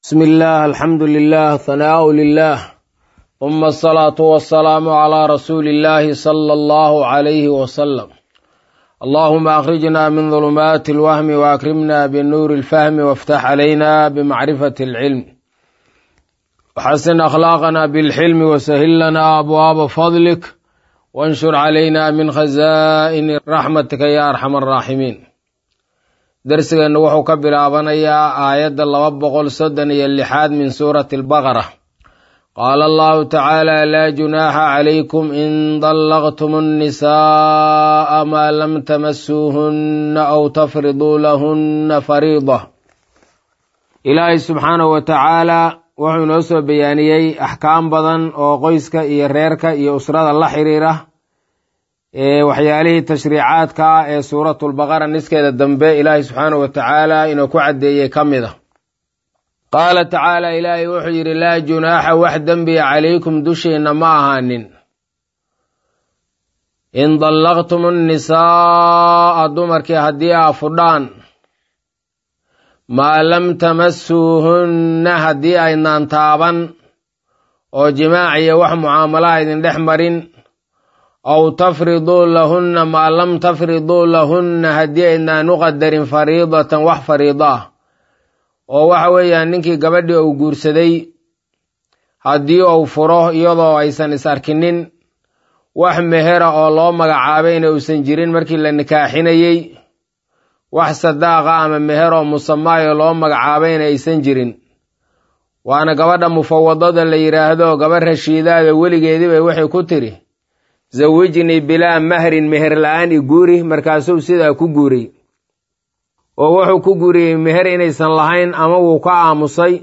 بسم الله الحمد لله ثناء لله ثم الصلاة والسلام على رسول الله صلى الله عليه وسلم. اللهم أخرجنا من ظلمات الوهم وأكرمنا بنور الفهم وافتح علينا بمعرفة العلم وحسن أخلاقنا بالحلم وسهل لنا أبواب فضلك وانشر علينا من خزائن رحمتك يا أرحم الراحمين. درسنا wuxuu ka bilaabanayaa aayadda 236 min suurati al-Baqara. Qaala Allahu ta'ala la junaha alaykum in dallaqtumun nisaa ma lam tamassuhunna aw tafridu lahunna fariida. Ilaahay subhanahu wa ta'ala wuxuu noo soo bayaaniyay ahkaam badan oo qoyska iyo reerka iyo usrada la xiriira waxyaalihii tashriicaadka ee suuratul baqara niskeeda dambe ilaahay subxaanahu wa tacaala inuu ku caddeeyey ka mid ah. qaala tacaala ilaahay wuxuu yidhi laa junaaxa wax dembiya calaykum dushiinna ma ahaanin in dallaqtum nnisaa'a dumarkii haddii aa fudhaan maa lam tamassuuhunna haddii aynaan taaban oo jimaac iyo wax mucaamalaha idin dhex marin aw tafriduu lahunna maa lam tafriduu lahunna haddii aynaan u qadarin fariidatan wax fariida ah oo waxa weeyaan ninkii gabadhii uu guursaday haddii uu furo iyadoo aysan is arkinin wax mehera oo loo magacaabayna uusan jirin markii la nikaaxinayey wax sadaaqa ama meher oo musamaayo loo magacaabayna aysan jirin waana gabadha mufawadada la yidhaahdo gabadh rashiidaada weligeedii bay waxay ku tiri zawijnii bilaa mahrin meher la-aan i guuri markaasuu sidaa ku guuriyey oo wuxuu ku guuriyey meher inaysan lahayn ama wuu ka aamusay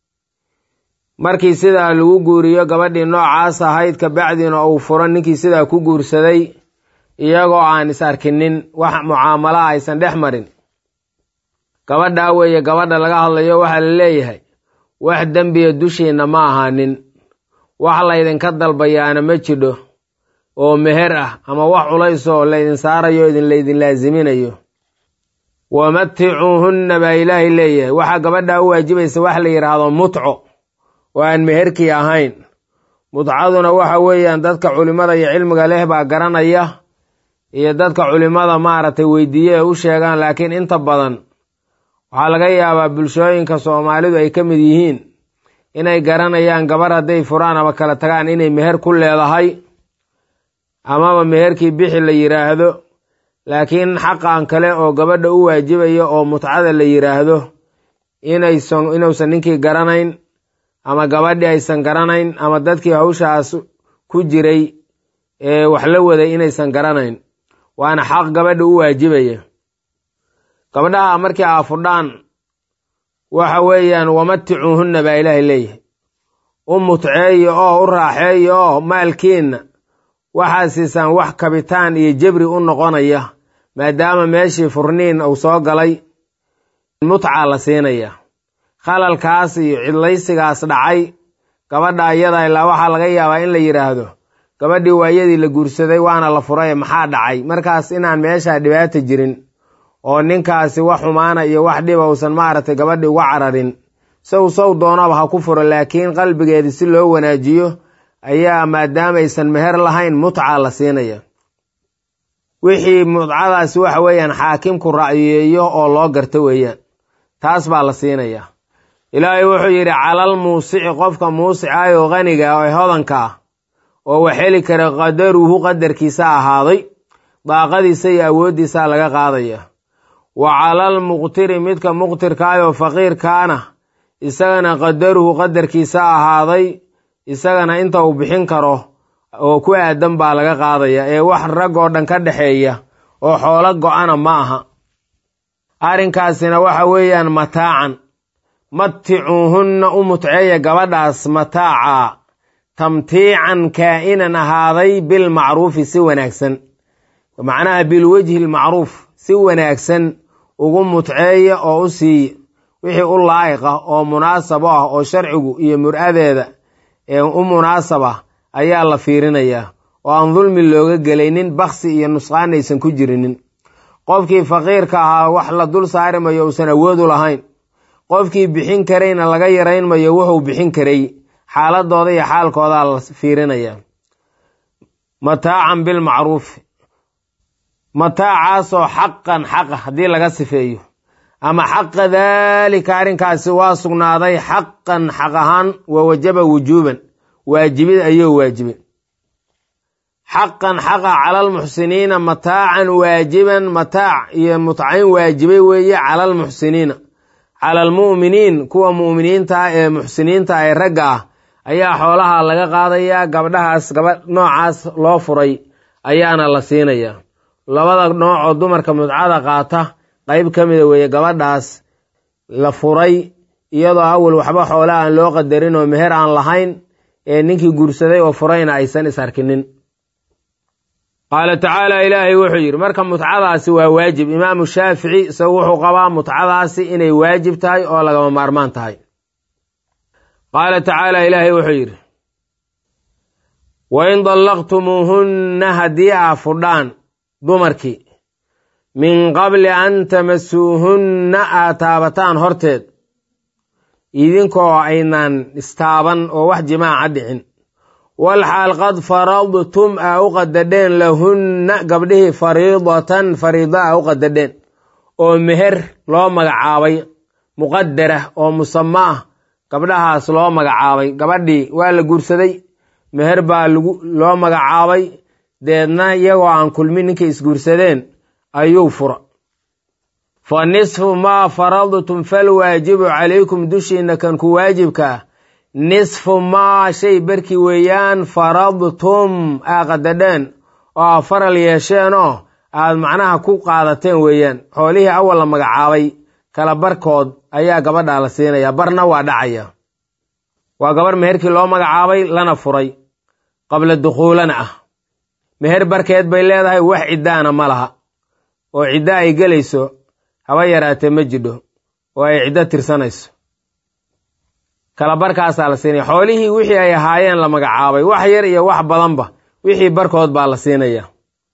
markii sidaa lagu guuriyo gabadhii noocaas ahayd kabacdiina uu furo ninkii sidaa ku guursaday iyagoo aan is arkinin wax mucaamalaha aysan dhex marin gabadhaa weeye gabadha laga hadlayo waxaa la leeyahay wax dembiya dushiinna ma ahaanin wax laydinka dalbayaana ma jidho oo meher ah ama wax culays oo laydin saarayo laydin laaziminayo wamaticuuhunna baa ilaahay leeyahay waxaa gabadhaa u waajibaysa wax la yidhaahdo mutco oo aan meherkii ahayn. mutcaduna waxa weeyaan dadka culimada iyo cilmiga leh baa garanaya iyo dadka culimada maaragtay weydiiye u sheegaan laakiin inta badan waxaa laga yaabaa bulshooyinka soomaalidu ay ka mid yihiin inay garanayaan gabar hadday furaan ama kala tagaan inay meher ku leedahay amaba meherkii bixi la yidhaahdo laakiin xaqan kale oo gabadha u waajibayo oo mutcada la yidhaahdo inuusan ninkii garanayn ama gabadhii aysan garanayn ama dadkii hawshaas ku jiray ee wax la waday inaysan garanayn waana xaq gabadha u waajibaya. gabadhaha markii aa fudhaan waxa weeyaan wamaticuuhunna baa ilaahay leeyahay u mutceeyo oo u raaxeeyo oo maalkiinna waxaa siisaan wax kabitaan iyo jebri u noqonaya maadaama meeshii furniin uu soo galay mutca la siinaya. khalalkaas iyo cidlaysigaas dhacay gabadha iyada ilaa waxaa laga yaabaa in la yidhaahdo gabadhii waayadii la guursaday waana la furay maxaa dhacay markaas inaan meeshaa dhibaata jirin oo ninkaasi wax xumaana iyo wax dhiba uusan maaragtay gabadhii uga cararin sow doonaba ha ku furo laakiin qalbigeedii si loo wanaajiyo ayaa maadaama aysan meher lahayn mutca la siinaya. wixii mutcadaasi waxa weeyaan xaakimku ra'yeeyo oo loo garto weeyaan taas baa la siinaya. ilaahay wuxuu yidhi calal muusici qofka muusica oo qaniga oo hodanka ah oo wax heli kara qadaruhu qadarkiisa ahaaday daaqadiisa iyo awooddiisa laga qaadaya wa calal muqtiri midka muqtirka oo faqiirkaana isagana qadaruhu qadarkiisa ahaaday isagana inta uu bixin karo oo ku aadan baa laga qaadaya ee wax rag oo dhan ka dhaxeeya oo xoolo go'ana ma aha. arrinkaasina waxa weeyaan mataacan maticuuhunna u mutceeya gabadhaas mataaca tamtiican kaa'inan ahaaday bilmacruufi si wanaagsan macnaha bilwejhi lmacruuf si wanaagsan ugu mutceeya oo u siiya wixii u laa'iq ah oo munaasabo ah oo sharcigu iyo mur'adeeda ee u munaasaba ayaa la fiirinayaa oo aan dulmi looga gelaynin baksi iyo nusqaan aysan ku jirinin. qofkii faqiirka ahaa wax la dul saarimayo uusan awood u lahayn qofkii bixin karayna laga yarayn mayo wuxuu bixin karay xaaladooda iyo xaalkoodaa la fiirinaya mataacan bilmacruuf mataacaasoo xaqan xaqa haddii laga sifeeyo ama xaqa daalika arrinkaasi waa sugnaaday xaqan xaq ahaan wa wajaba wujuuban waajibid ayuu waajibay xaqan xaqa cala almuxsiniina mataacan waajiban mataac iyo mutcayn waajibay weeye cala almuxsiniina cala almu'miniin kuwa mu'miniinta ah ee muxsiniinta ee ragga ah ayaa xoolaha laga qaadayaa gabdhahaas noocaas loo furay ayaana la siinayaa labada nooc oo dumarka mudcada qaata qayb ka mida weeye gabadhaas la furay iyadoo awal waxba xoolaha aan loo qadarin oo meher aan lahayn ee ninkii guursaday oo furayna aysan is arkinin qaala tacaala ilaahay wuxuu yidhi marka mutcadaasi waa waajib imaamu shaafici isagu wuxuu qabaa mutcadaasi inay waajib tahay oo lagama maarmaan tahay qaala tacaala ilaahay wuxuu yidhi wain dallaqtumuuhunna haddii aa fudhaan dumarkii min qabli an tamasuuhunna aad taabataan horteed idinkoo aynaan istaaban oo wax jimaaca dhicin walxaal qad faradtum aa u qadadheen lahunna gabdhihii fariidatan fariida aa u qadadheen oo meher loo magacaabay muqadara oo musama ah gabdhahaas loo magacaabay gabadhii waa la guursaday meher baa loo magacaabay deedna iyagoo aan kulmin ninkay isguursadeen ayuu fura fa nisfu maa faradtum falwaajibu calaykum dushiinna kan ku waajibka ah nisfu maa shay barkii weeyaan faradtum aa qadadheen oo aa faral yeesheenoo aad macnaha ku qaadateen weeyaan xoolihii awal la magacaabay kala barkood ayaa gabadhaa la siinayaa barna waa dhacaya waa gabarh meherkii loo magacaabay lana furay qabla dukhuulana ah meher barkeed bay leedahay wax ciddaana ma laha oo ciddo ay gelayso haba yaraatee ma jidho oo ay ciddo tirsanayso kala barkaasaa la siinaya xoolihii wixii ay ahaayeen la magacaabay wax yar iyo wax badanba wixii barkood baa la siinaya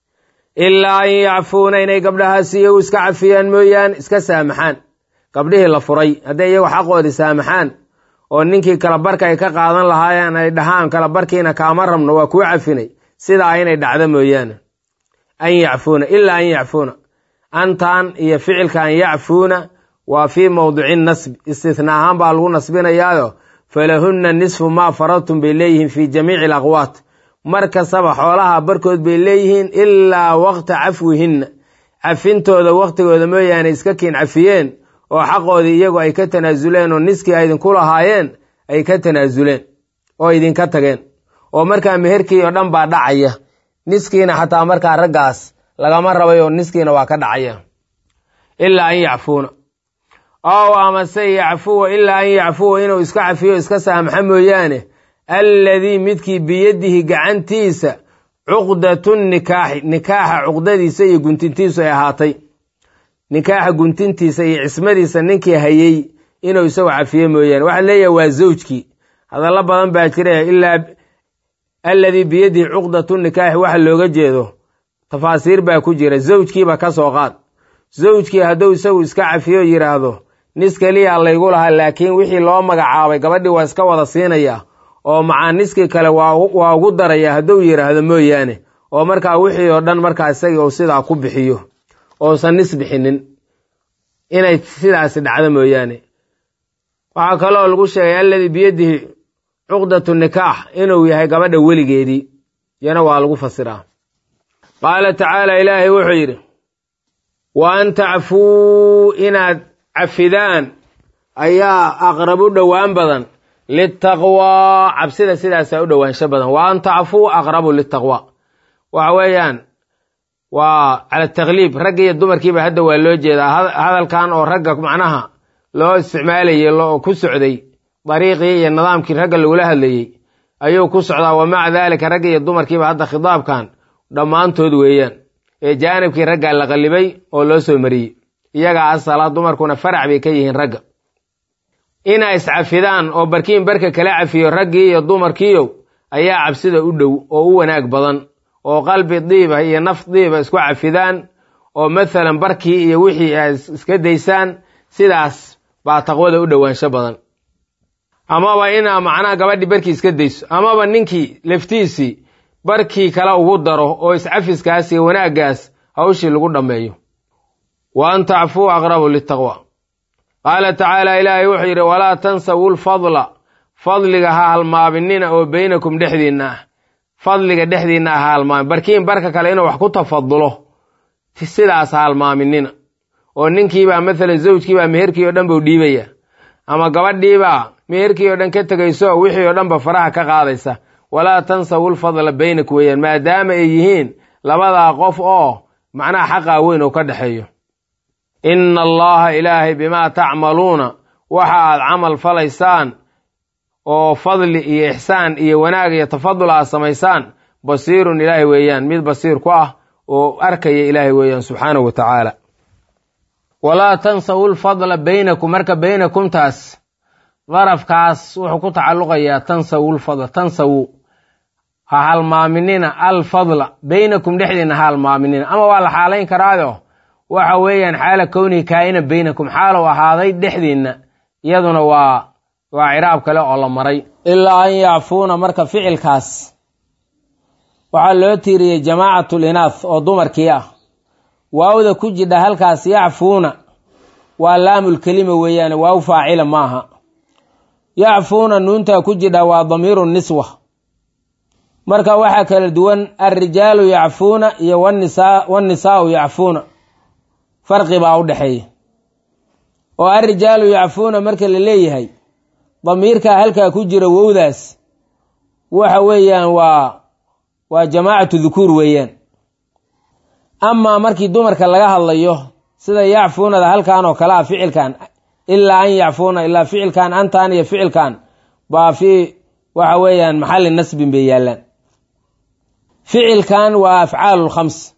ilaa an yacfuuna inay gabdhahaasi iyagu iska cafiyaan mooyaan iska saamaxaan gabdhihii la furay hadday iyagu xaqoodii saamaxaan oo ninkii kala barka ay ka qaadan lahaayeen ay dhahaan kala barkiina kaama rabno waa kuu cafinay sidaa inay dhacdo mooyaane an yacfuuna ilaa an yacfuuna antan iyo ficilka an yacfuuna waa fii mawdici nasb istithnaa ahaan baa lagu nasbinayaayo falahunna nisfu maa faradtum bay leeyihiin fii jamiici alaqwaat mar kastaba xoolaha barkood bay leeyihiin ilaa waqta cafwihinna cafintooda waqtigooda mooyaane iska kiin cafiyeen oo xaqoodii iyagu ay ka tanaasuleen oo niskii ay idinku lahaayeen ay ka tanaasuleen oo idinka tageen oo markaa meherkii oo dhan baa dhacaya niskiina xataa markaa raggaas lagama rabay oo niskiina waa ka dhacaya ilaa an yacfuuna ow amase yacfuwa ilaa an yacfuwa inuu iska cafiyo iska saamaxa mooyaane alladii midkii biyadihi gacantiisa cuqdatu nikaaxi nikaaxa cuqdadiisa iyo guntintiisu ay ahaatay nikaaxa guntintiisa iyo cismadiisa ninkii hayey inuu isagu cafiyo mooyaane waxaa leeyahay waa zawjkii hadallo badan baa jira ilaa alladii biyadihi cuqdatu nikaaxi waxa looga jeedo tafaasiir baa ku jira zawjkiiba ka soo qaad zawjkii hadduu isagu iska cafiyo yidhaahdo nis keliyaa laygu lahaa laakiin wixii loo magacaabay gabadhii waa iska wada siinaya oo macaa niskii kale waa ugu daraya hadduu yidhaahdo mooyaane oo markaa wixii oo dhan markaa isagii uu sidaa ku bixiyo ousan nis bixinin inay sidaasi dhacdo mooyaane waxaa kaloo lagu sheegay alladii biyadihi cuqdatu nikaax inuu yahay gabadha weligeedii yana waa lagu fasiraa qaala tacaala ilaahay wuxuu yidhi wa an tacfuu inaad cafidaan ayaa aqrabu dhowaan badan litaqwaa cabsida sidaasaa u dhowaansho badan wa an tacfuu aqrabu litaqwa waxa weeyaan waa cala takliib ragga iyo dumarkiiba hadda waa loo jeedaa hadalkan oo ragga macnaha loo isticmaalayay oo ku socday dariiqii iyo nidaamkii ragga lagula hadlayey ayuu ku socdaa wa maca daalika ragga iyo dumarkiiba hadda khitaabkan dhammaantood weeyaan ee jaanibkii raggaa la qallibay oo loo soo mariyey iyagaa asala dumarkuna farac bay ka yihiin ragga inay iscafidaan oo barkiin barka kala cafiyo raggii iyo dumarkiiyow ayaa cabsida u dhow oo u wanaag badan oo qalbi diiba iyo naf diiba isku cafidaan oo mathalan barkii iyo wixii ay iska daysaan sidaas baa taqwada u dhowaansho badan amaba inaa macnaha gabadhii barkii iska dayso amaba ninkii laftiisii barkii kale ugu daro oo iscafiskaas iyo wanaaggaas hawshii lagu dhammeeyo wa an tacfuu aqrabu litaqwa qaala tacaala ilaahay wuxuu yidhi walaa tansawu lfadla fadliga ha halmaabinina oo baynakum dhexdiinna ah fadliga dhexdiinna ah ha halmaamin barkiin barka kale inuu wax ku tafadulo sidaas ha halmaaminina oo ninkiibaa maalan zawjkiibaa meherkii oo dhan buu dhiibaya ama gabadhiibaa meherkii oo dhan ka tegayso wixii oo dhanba faraha ka qaadaysa walaa tansawu lfadla baynakum weeyaan maadaama ay yihiin labadaa qof oo macnaha xaqaa weyn oo ka dhexeeyo ina allaha ilaahay bimaa tacmaluuna waxa aad camal falaysaan oo fadli iyo ixsaan iyo wanaag iyo tafadul aad samaysaan basiirun ilaahay weeyaan mid basiir ku ah oo arkaya ilaahay weeyaan subxaanahu wa tacaala walaa tansawu lfadla baynakum marka baynakumtaas darafkaas wuxuu ku tacalluqayaa tansawu lfadla tansawu ha halmaaminina alfadla baynakum dhexdiina ha halmaaminina ama waa la xaalayn karaayo waxa weeyaan xaala kownihi kaa'ina baynakum xaalow ahaaday dhexdiinna iyaduna waa ciraab kale oo la maray ilaa an yacfuuna marka ficilkaas waxaa loo tiiriyey jamaacatul inaath oo dumarkii ah waawda ku jidha halkaas yacfuuna waa laamul kelima weeyaane waaw faacila maaha yacfuuna nuuntaa ku jidha waa damiiru niswa marka waxaa kala duwan alrijaalu yacfuuna iyo wannisaa'u yacfuuna farqi baa u dhexeeya oo alrijaalu yacfuuna marka la leeyahay damiirkaa halkaa ku jira wowdaas waxa weeyaan waa jamaacatu dhukuur weeyaan amaa markii dumarka laga hadlayo sida yacfuunada halkan oo kale ah ficilkan ilaa an yacfuuna ilaa ficilkan antan iyo ficilkan baa fi waxa weeyaan maxalli nasbin bay yaallaan ficilkan waa afcaalu lkhams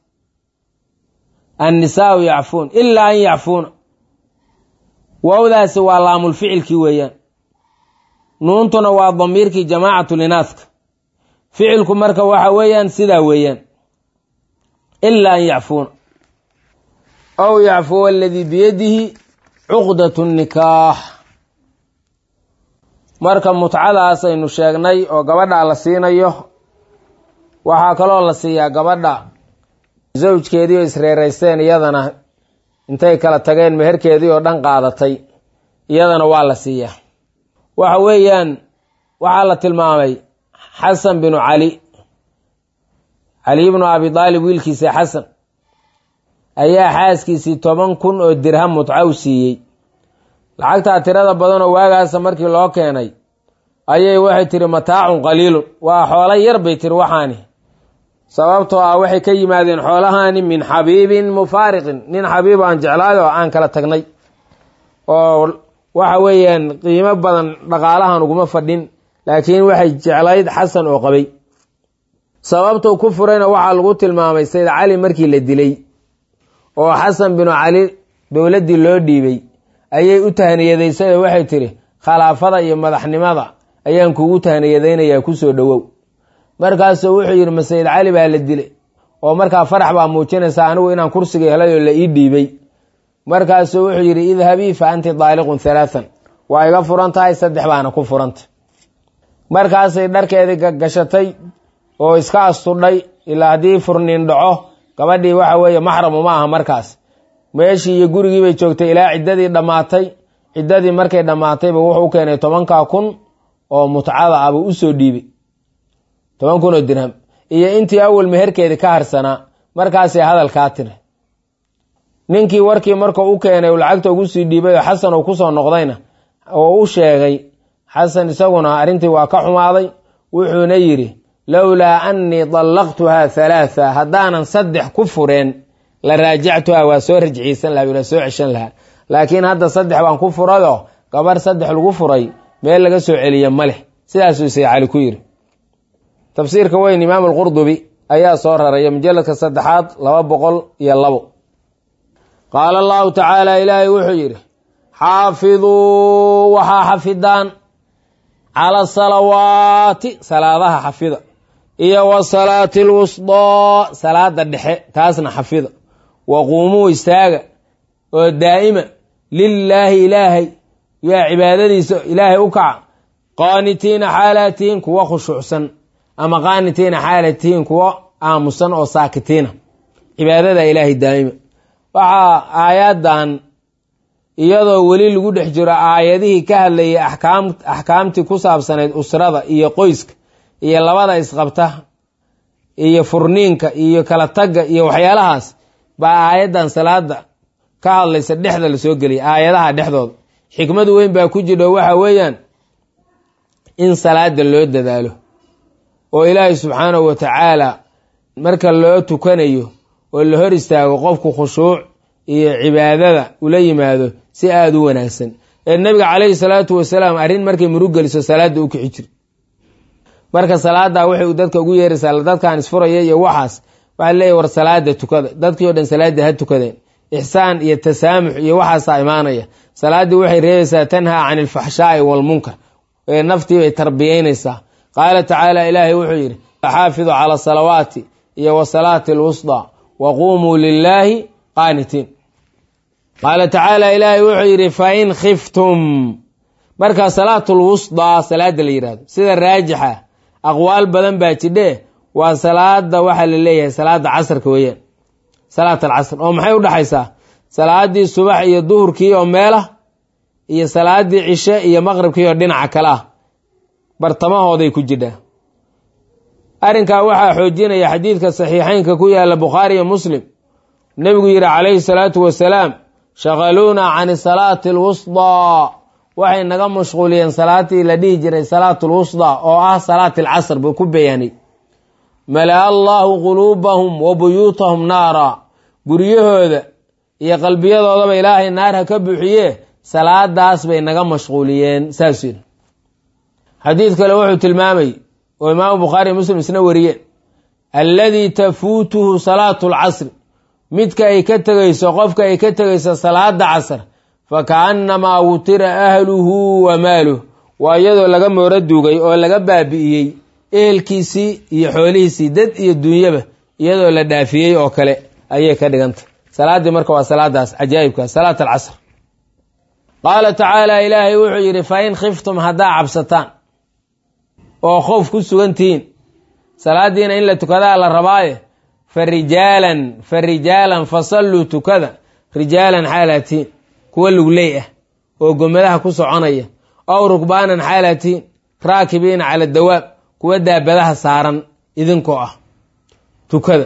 annisaau yacfuun ilaa an yacfuuna wowdaasi waa laamul ficilkii weeyaan nuuntuna waa damiirkii jamaacatul inaathka ficilku marka waxa weeyaan sidaa weeyaan ilaa an yacfuuna aw yacfuwa aladii biyadihi cuqdatu nikaax marka mutcadaas aynu sheegnay oo gabadha la siinayo waxaa kaloo la siiyaa gabadha zawjkeedii oo isreeraysteen iyadana intay kala tageen meherkeedii oo dhan qaadatay iyadana waa la siiyaa waxa weeyaan waxaa la tilmaamay xasan binu cali ibnu abi daalib wiilkiisa xasan ayaa xaaskiisii 10,000 oo dirham mutca u siiyey lacagtaa tirada badanoo waagaasa markii loo keenay ayay waxay tiri mataacun qaliilun waa xoolo yar bay tiri waxaani sababtoo ah waxay ka yimaadeen xoolahaani min xabiibin mufaariqin nin xabiib aan jeclaay oo aan kala tagnay oo waxa weeyaan qiimo badan dhaqaalahan uguma fadhin laakiin waxay jeclayd xasan oo qabay sababtuu ku furayna waxaa lagu tilmaamay sayd cali markii la dilay oo xasan binu cali dowladdii loo dhiibay ayay u tahniyadaysay oo waxay tiri khilaafada iyo madaxnimada ayaan kugu tahniyadaynayaa ku soo dhowow markaasuu wuxuu yidhi ma sayd cali baa la dilay oo markaa farax baa muujinaysa anigu inaan kursiga helay oo la ii dhiibay markaasuu wuxuu yidhi idhabii fa anti daaliqun 3 waa iga furan tahay 3 baana ku furanta markaasay dharkeedii gashatay oo iska astudhay ilaa haddii furniin dhaco gabadhii waxa weeye maxramu ma aha markaas meeshii iyo gurigii bay joogtay ilaa ciddadii dhammaatay ciddadii markay dhammaatayba wuxuu u keenay 10,000 oo mutcada ah buu u soo dhiibay 10,000 oo dirham iyo intii awal meherkeedii ka harsanaa markaasay hadalkaa tiri ninkii warkii markuu u keenay uu lacagta ugu sii dhiibay oo xasan uu kusoo noqdayna oo u sheegay xasan isaguna arrintii waa ka xumaaday wuxuuna yidhi lowlaa annii dallaqtuhaa 3 haddaanan 3 ku fureen la raajactuhaa waa soo rajciisan lahaa waa soo ceshan lahaa laakiin hadda 3 baan ku furayoo gabar 3 lagu furay meel laga soo celiya ma leh sidaasuu sayd cali ku yidhi tafsiirka weyn imaam alqurdubi ayaa soo raraya mujalladka 3 202 qaala allahu tacaala ilaahay wuxuu yidhi xaafiduu waxaa xafidaan cala salawaati salaadaha xafida iyo wa salaati alwusdaa salaada dhexe taasna xafida wa quumuu istaaga oo daa'ima lilaahi ilaahay yaa cibaadadiisa ilaahay u kaca qaanitiina xaalaatihiin kuwa khushuucsan ama qaanitiina xaalaatihiin kuwa aamusan oo saakitiina cibaadada ilaahay daa'ima waxaa aayadan iyadoo weli lagu dhex jiro aayadihii ka hadlayay axkaamtii ku saabsanayd usrada iyo qoyska iyo labada isqabta iyo furniinka iyo kala tagga iyo waxyaalahaas baa aayadan salaada ka hadlaysa dhexda la soo geliyay aayadaha dhexdooda xikmad weyn baa ku jidho waxa weeyaan in salaada loo dadaalo oo ilaahay subxaanahu wa tacaala marka loo tukanayo oo la hor istaago qofku khushuuc iyo cibaadada ula yimaado si aada u wanaagsan ee nabiga calayhi salaatu wasalaam arrin markay murug geliso salaada u kici jir marka salaada waxay dadka ugu yeeraysaa dadkan isfuraya iyo waxaas waxaa leeyahy war salaada tukada dadkii oo dhan salaada ha tukadeen ixsaan iyo tasaamux iyo waxaasaa imaanaya salaaddii waxay reebaysaa tanhaa cani alfaxshaa'i waalmunkar ee naftii bay tarbiyeynaysaa qaala tacaala ilaahay wuxuu yidhi xaafidu cala salawaati iyo wa salaati alwusdaa wa quumuu lilaahi qaanitiin qaala tacaala ilaahay wuxuu yidhi fa in khiftum markaa salaatulwusdaa salaada la yidhahdo sida raajixa aqwaal badan baa jidhee waa salaada waxaa la leeyahay salaada casarka weeyaan salaat alcasr oo maxay udhaxaysaa salaadii subax iyo duhurkii oo meelah iyo salaadii cishe iyo maqribkii oo dhinaca kale ah bartamahooday ku jidhaa arrinkaa waxaa xoojinaya xadiidka saxiixeynka ku yaala bukhaari iyo muslim nebigu yidhi calayhi salaatu wasalaam shaqaluuna cani salaati alwusdaa waxay naga mashquuliyeen salaatii la dhihi jiray salaatu lwusdaa oo ah salaati alcasr buu ku bayaanay malaa allaahu quluubahum wa buyuutahum naara guryahooda iyo qalbiyadoodaba ilaahay naar ha ka buuxiye salaadaas bay naga mashquuliyeen saasuu yidhi xadiid kale wuxuu tilmaamay oo imaamu bukhaari muslim isna wariyeen alladii tafuutuhu salaatu alcasri midka ay ka tegayso qofka ay ka tegayso salaada casr fa kaannamaa wutira ahluhu wa maaluh waa iyadoo laga mooro duugay oo laga baabi'iyey ehelkiisii iyo xoolihiisii dad iyo dunyaba iyadoo la dhaafiyey oo kale ayay ka dhigantay salaaddii marka waa salaadaas cajaa'ibka salaat alcasr qaala tacaala ilaahay wuxuu yidhi fa in khiftum haddaa cabsataan oo khoof ku sugantihiin salaadiina in la tukadaa la rabaaye fa rijaalan fasalluu tukada rijaalan xaalatiin kuwa lugley ah oo gomadaha ku soconaya ow rukbaanan xaalatiin raakibiina cala dawaab kuwa daabadaha saaran idinkoo ah tukada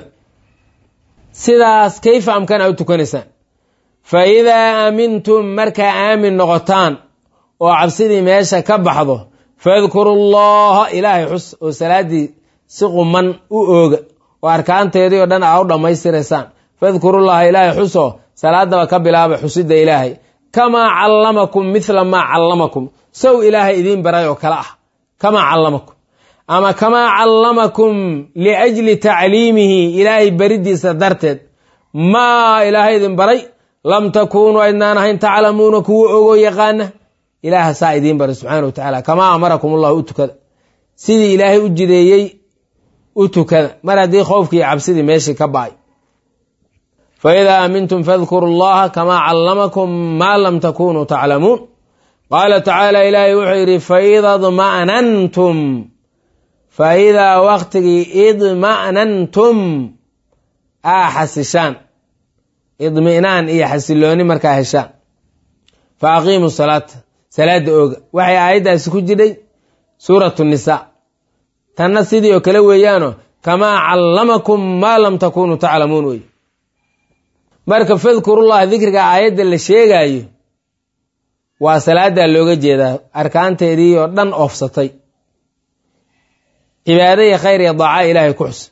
sidaas kayfa amkana u tukanaysaan fa idaa aamintum markaa aamin noqotaan oo cabsidii meesha ka baxdo fadkuru llaha ilaahay xus oo salaaddii si quman u ooga oo arkaanteedii oo dhan aa u dhammaystiraysaan fadkurullaha ilaahay xusoo salaadaba ka bilaaba xusida ilaahay kamaa callamakum mithla maa callamakum sow ilaahay idiin baray oo kale ah kamaa callamakum ama kamaa callamakum liajli tacliimihi ilaahay baridiisa darteed maa ilaahay idin baray lam takuunuu aydnaan ahayn taclamuuna kuwa ogoo yaqaana ilaaha saa idiin baray subxaana wa tacaala kamaa amarakum ullahu u tukada sidii ilaahay u jideeyey u tukada mar haddii khoofkii cabsidii meeshii ka ba'ay fa idaa aamintum fadkuru llaha kamaa callamakum maa lam takunuu taclamuun qaala tacaala ilaahay wuxuu yidhi faida dma'nantum fa idaa waktigii idma'nantum aa xasishaan idmi'naan iyo xasilooni markaa heshaan fa aqiimu salaata salaada ooga waxay aayaddaasi ku jidhay suuratu nisaa tanna sidii oo kale weeyaano kamaa callamakum maa lam takunuu taclamuun wey marka fadkurullah dikriga aayadda la sheegaayo waa salaadaa looga jeedaa arkaanteedii oo dhan oofsatay cibaado iyo khayr iyo daaca ilaahay ku xus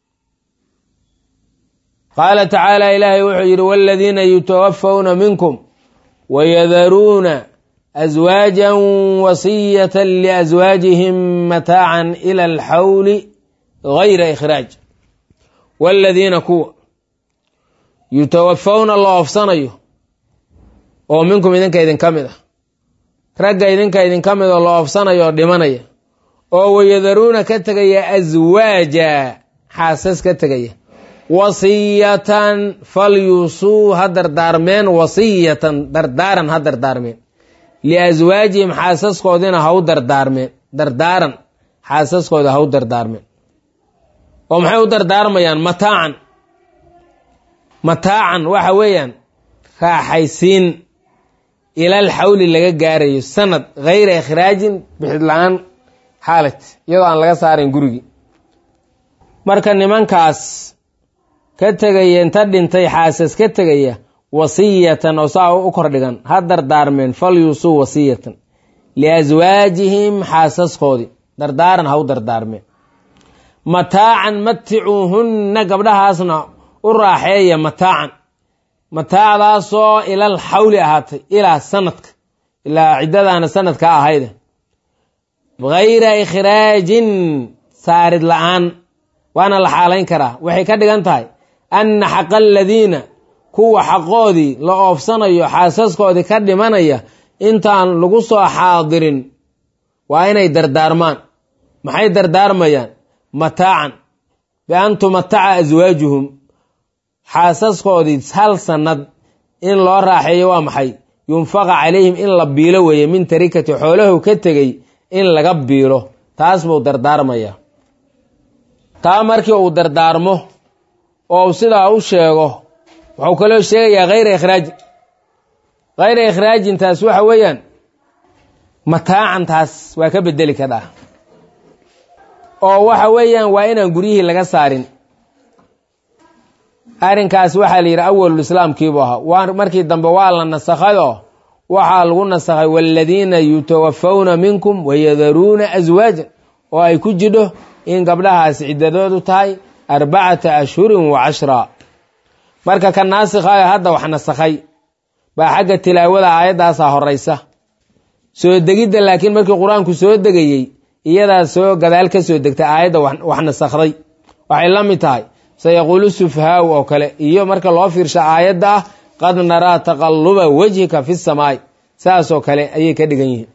qaala tacaala ilaahay wuxuu yidhi waaladiina yutawafawna minkum wayadaruuna aswaajan wasiyatan liaswaajihim mataacan ila alxawli gayra ikhraaj waaladiina kuwa yutawafawna la oofsanayo oo minkum idinka idinka mid ah ragga idinka idinka mid oo la oofsanayo oo dhimanaya oo wayadaruuna ka tegaya aswaaja xaasas ka tegaya wasiyatan falyusuu ha dardaarmeen wasiyatan dardaaran ha dardaarmeen liaswaajihim xaasaskoodina ha u dardaarmeen dardaaran xaasaskooda ha u dardaarmeen oo maxay u dardaarmayaan mataacan waxa weeyaan raaxaysiin ilal xawli laga gaarayo sanad hayra ikhraajin bixid la-aan xaalad iyadoo aan laga saarayn gurigii marka nimankaas ka tegaya inta dhintay xaasas ka tegaya wasiyatan oo saa u kordhigan ha dardaarmeen falyusuu wasiyatan liaswaajihim xaasaskoodii dardaaran ha u dardaarmeen mataacan maticuuhunna gabdhahaasna u raaxeeya mataacdaasoo ilal xawli ahaatay ilaa sanadka ilaa ciddadaana sanadka ahayde hayra ikhraajin saarid la-aan waana la xaalayn karaa waxay ka dhigan tahay anna xaqa aladiina kuwa xaqoodii la oofsanayo xaasaskoodii ka dhimanaya intaan lagu soo xaadirin waa inay dardaarmaan maxay dardaarmayaan mataacan bian tumataca aswaajuhum xaasaskoodii hal sanad in loo raaxeeyo waa maxay yunfaqa calayhim in la biilo weeye min tarikati xoolahu ka tegey in laga biilo taas buu dardaarmayaa taa markii uu dardaarmo oo sidaa u sheego wuxuu kaloo sheegayaa hayra ikhraajin hayra ikhraajintaas waxa weeyaan mataacantaas waa ka bedeli kadhaa oo waxa weeyaan waa inaan guryihii laga saarin arrinkaas waxaa la yidhi awalul islaamkiibuu ahaa markii dambe waa la nasakhayoo waxaa lagu nasakhay waaladiina yutawafawna minkum wayadaruuna aswaajan oo ay ku jidho in gabdhahaas ciddadoodu tahay 4 ashhurin wa 10 marka ka naasikhayo hadda wax nasakhay baa xagga tilaawada aayaddaasaa horaysa soo degidda laakiin markii qur-aanku soo degayey iyadaa soo gadaal ka soo degtay aayadda wax nasakhday waxay la mid tahay sayaquulu sufhaaw oo kale iyo marka loo fiirsha aayadda ah qad naraa taqalluba wajhika fi samaa'i saasoo kale ayay ka dhigan yihiin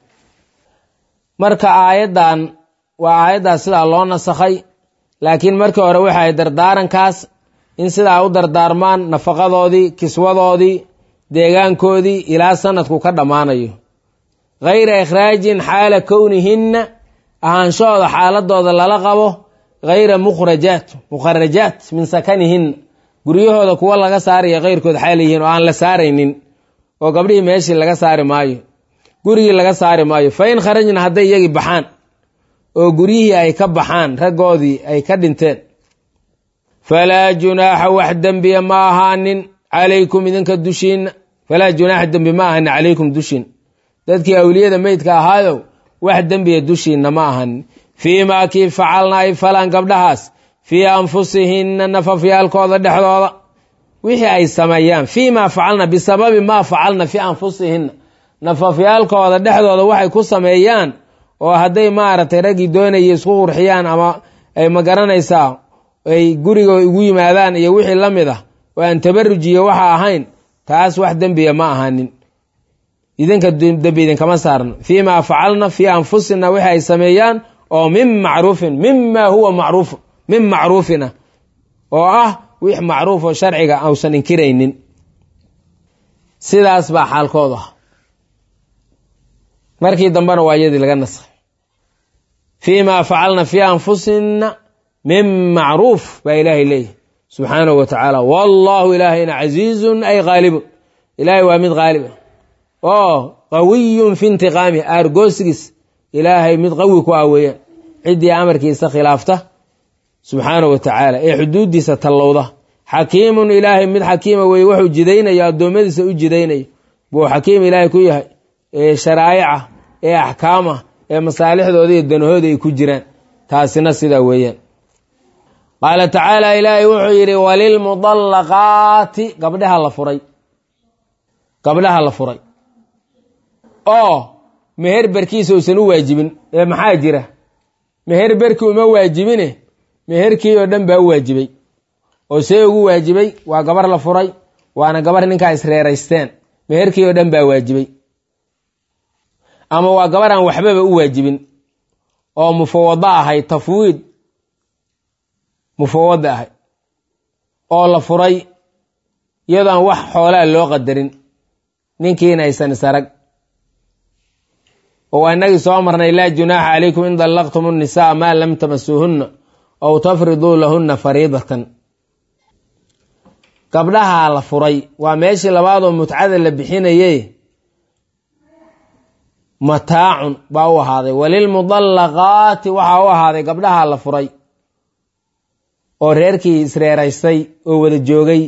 marka aayaddan waa aayaddaas sidaa loo nasakhay laakiin markii hore waxay dardaarankaas in sidaa u dardaarmaan nafaqadoodii kiswadoodii deegaankoodii ilaa sanadku ka dhammaanayo hayra ikhraajin xaala kownihinna ahaanshahooda xaaladooda lala qabo hayra mukharajaat min sakanihinna guryahooda kuwa laga saaraya kayrkood xaalayihiin oo aan la saaraynin oo gabdhihii meeshii laga saari maayo gurigii laga saari maayo fa in kharajna hadday iyagii baxaan oo guryihii ay ka baxaan raggoodii ay ka dhinteen falaa junaaxa wax dembiya ma ahaanin calaykum idinka dushiinna falaa junaaxa dembi ma ahaanin calaykum dushiinna dadkii awliyada meydka ahaayow wax dembiya dushiinna ma ahanin fii maa kii facalna ay falaan gabdhahaas fii anfusihinna nafafyaalkooda dhexdooda wixii ay sameeyaan fii maa facalna bisababi maa facalna fii anfusihinna nafafyaalkooda dhexdooda waxay ku sameeyaan oo hadday maaragtay raggii doonaya isku qurxiyaan ama ay ma garanaysaa ay guriga ugu yimaadaan iyo wixii la mid ah oo aan tabarujiyo waxa ahayn taas wax dembiya ma ahanin idinka dembi idinkama saarno fii maa facalna fii anfusina wixii ay sameeyaan oo min macruufin mima huwa macruuf min macruufina oo ah wix macruuf oo sharciga ausan inkiraynin sidaas baa xaalkooda markii dambena waa iyadii laga nasakhay fii maa facalna fii anfusina min macruuf baa ilaahay leeyahy subxaanahu wa tacaala wallahu ilaahayna casiizun ay haalibun ilaahay waa mid haalib ah oo qawiyun fi intiqaamih aargoosigiis ilaahay mid qawi ku ah weeyaan ciddii amarkiisa khilaafta subxaanahu wa tacaala ee xuduuddiisa tallowda xakiimun ilaahay mid xakiima weeye wuxuu jidaynaya addoommadiisa u jidaynaya buu xakiim ilaahay ku yahay ee sharaa'ica ee axkaama ee masaalixdooda iyo danahooda ay ku jiraan taasina sidaa weeyaan qaala tacaala ilaahay wuxuu yidhi walilmudallaqaati gabdhaha la furay oo meher berkiisa uusan u waajibin ee maxaa jira meher berkii uma waajibine meherkii oo dhan baa u waajibay oo see ugu waajibay waa gabar la furay waana gabar ninkaa isreeraysteen meherkii oo dhan baa waajibay ama waa gabar aan waxbaba u waajibin oo mufawado ahayd tafwiid mufawada ahayd oo la furay iyadoo aan wax xoolaa loo qadarin ninkiina aysan isarag oo inagii soo marnay laa junaaxa calaykum in dallaqtum الnisaa maa lam tamasuuhunna aw tafriduu lahunna fariidatan. gabdhaha la furay waa meeshii labaadoo mutcada la bixinayey, mataacun baa u ahaaday. walilmudallaqaati waxaa u ahaaday gabdhaha la furay oo reerkii isreeraystay oo wada joogay,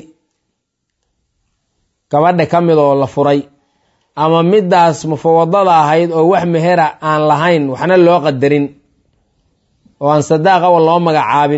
gabadha ka mid oo la furay ama midaas mufawadada ahayd oo wax mehera aan lahayn, waxna loo qadarin oo aan sadaaqa loo magacaabin,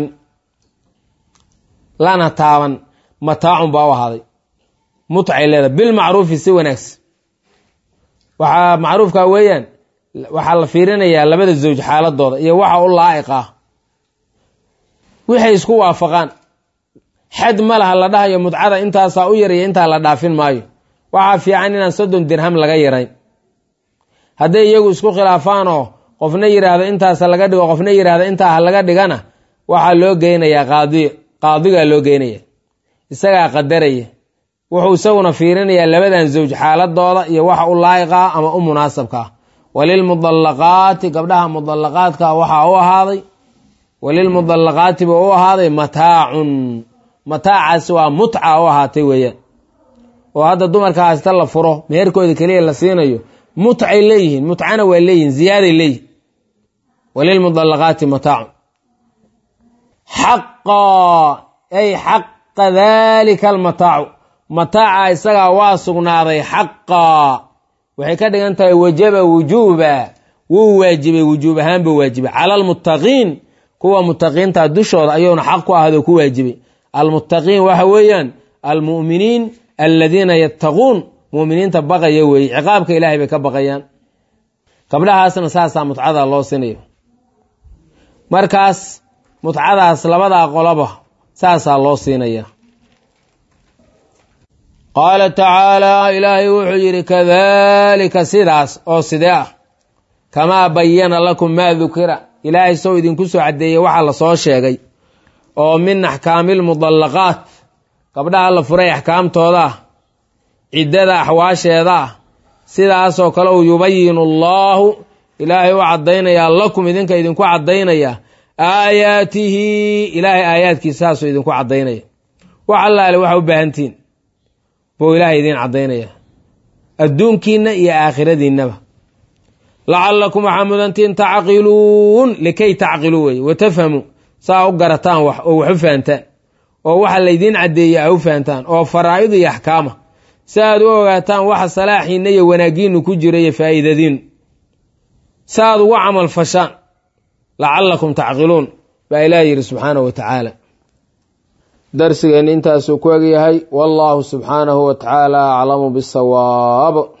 lana taaban, mataacun baa u ahaaday. mutcay leedahay bilmacruufi, si wanaagsan. waxaa macruufka weeyaan waxaa la fiirinayaa labada zawj xaaladooda iyo waxa u laa'iq ah, waxay isku waafaqaan. xad ma laha la dhahayo mutcada intaasaa u yaraya intaa la dhaafin maayo. waxaa fiican inaan 30 dirham laga yarayn. hadday iyagu isku khilaafaan oo qofna yidhaahdo intaasa laga dhigo, qofna yidhaahdo intaa ha laga dhigana, waxaa loo geynayaa qaadigaa loo geynaya, isagaa qadaraya. wuxuu isaguna fiirinayaa labadan zawj xaaladooda iyo waxa u laa'iqa ama u munaasabka ah. walilmudallaqaati gabdhaha mudallaqaadka waxaa u ahaaday, walilmudallaqaati buu u ahaaday mataacun. mataacaasi waa mutca u ahaatay weeyaan. oo hadda dumarka hasta la furo meherkooda keliya la siinayo, mutcay leeyihiin, mutcana waa leeyihiin, ziyaaday leeyihin. walilmudallaqaati mataacun xaqa ay xaqa dalika almataacu, mataaca isagaa waa sugnaaday. xaqa waxay ka dhigan tahay wajaba wujuuba, wuu waajibay, wujuub ahaan buu waajibay. cala almuttaqiin, kuwa muttaqiinta dushooda ayuuna xaq ku ahado ku waajibay. almuttaqiin waxa weeyaan almu'miniin aladiina yattaquun, mu'miniinta baqaya weeye, ciqaabka ilaahay bay ka baqayaan. gabdhahaasna saasaa mutcada loo sinayo. markaas mutcadaas labadaa qoloba saasaa loo siinaya. qaala tacaala, ilaahay wuxuu yidhi kadalika sidaas oo sidee ah, kamaa bayana lakum maa dukira, ilaahay sow idinku soo caddeeyey waxa la soo sheegay oo min axkaamilmudallaqaat, gabdhaha la furay axkaamtooda ah, ciddada axwaasheeda ah. sidaasoo kale uu yubayinu allaahu, ilaahay u caddaynayaa lakum, idinka idinku caddaynaya, aayaatihi, ilaahay aayaadkiisa saasuu idinku caddaynaya. wax allaale waxa u baahantihiin buu ilaahay idiin caddaynaya, adduunkiinna iyo aakhiradiinnaba. lacallakum waxaa mudantiin tacqiluun, likay tacqiluu weye, watafhamuu, saa u garataan wax oo wax u fahantaan, oo waxa laydiin caddeeya a u fahantaan, oo faraa'id iyo axkaama, si aad u ogaataan waxa salaaxiinna iyo wanaaggiinnu ku jira iyo faa'iidadiinnu, si aad ugu camal fashaan. lacallakum tacqiluun baa ilaah yidhi subxaanahu wa tacaala. darsigeenna intaasuu ku egyahay. wallaahu subxaanahu wa tacaala aclamu bisawaab.